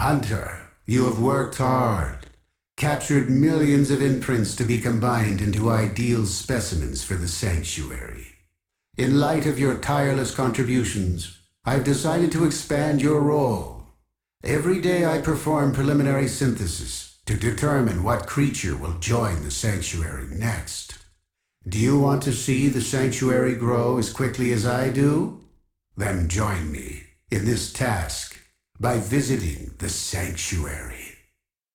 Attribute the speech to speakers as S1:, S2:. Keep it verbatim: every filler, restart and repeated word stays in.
S1: Hunter, you have worked hard, captured millions of imprints to be combined into ideal specimens for the Sanctuary. In light of your tireless contributions, I've decided to expand your role. Every day I perform preliminary synthesis to determine what creature will join the Sanctuary next. Do you want to see the Sanctuary grow as quickly as I do? Then join me in this task by visiting the Sanctuary.